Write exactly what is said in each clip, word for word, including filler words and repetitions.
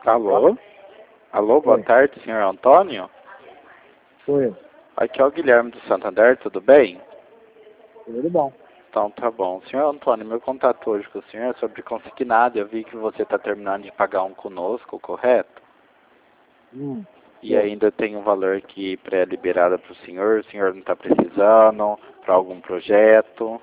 Alô? Alô, boa Oi. tarde, senhor Antônio? Sou eu. Aqui é o Guilherme do Santander, tudo bem? Tudo bom. Então tá bom. Senhor Antônio, meu contato hoje com o senhor é sobre consignado. Eu vi que você está terminando de pagar um conosco, correto? Hum. E Tô. ainda tem um valor que pré-liberado para o senhor. O senhor não está precisando para algum projeto?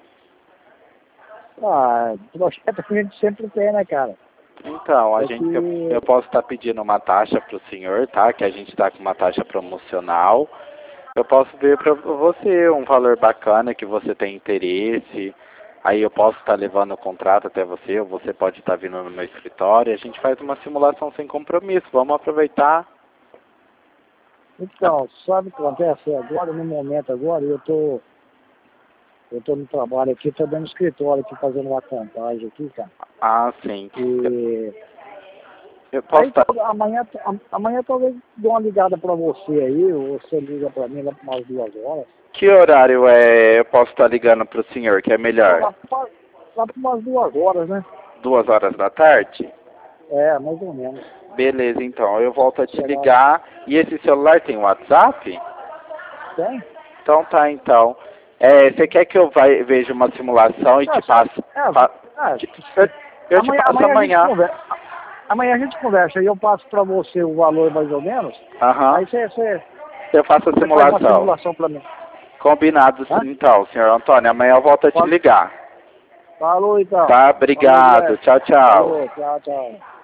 Ah, projeto que a gente sempre tem, né, cara? Então, a É gente, eu, que... eu posso estar pedindo uma taxa para o senhor, tá? Que a gente está com uma taxa promocional. Eu posso ver para você um valor bacana que você tem interesse. Aí eu posso estar levando o contrato até você, ou você pode estar vindo no meu escritório. A gente faz uma simulação sem compromisso. Vamos aproveitar. Então, sabe o que acontece? Agora, no momento agora, eu tô... Eu tô no trabalho aqui, tô dentro do escritório aqui, fazendo uma contagem aqui, cara. Ah, sim. Eu, E... eu posso Aí, estar... tal- amanhã, am- amanhã talvez dou uma ligada pra você aí, ou você liga pra mim lá por umas duas horas. Que horário é, eu posso estar ligando para o senhor, que é Então, melhor? lá, pra- lá por umas duas horas, né? Duas horas da tarde? É, mais ou menos. Beleza, então. Eu volto a te Será? ligar. E esse celular tem WhatsApp? Tem? Então tá, então. É, você quer que eu vai, veja uma simulação e Ah, te passe? é, Pa, é, te- eu, eu te amanhã, passo amanhã a gente amanhã. conversa. Amanhã a gente conversa e eu passo para você o valor mais ou menos. Aham. Aí você, você, Eu faço a você faz uma simulação. simulação para mim. Combinado, Tá? então, senhor Antônio. Amanhã eu volto a te Fal- ligar. Falou então. Tá? Falou, Obrigado. Guilherme. Tchau, tchau. Falou, tchau, tchau.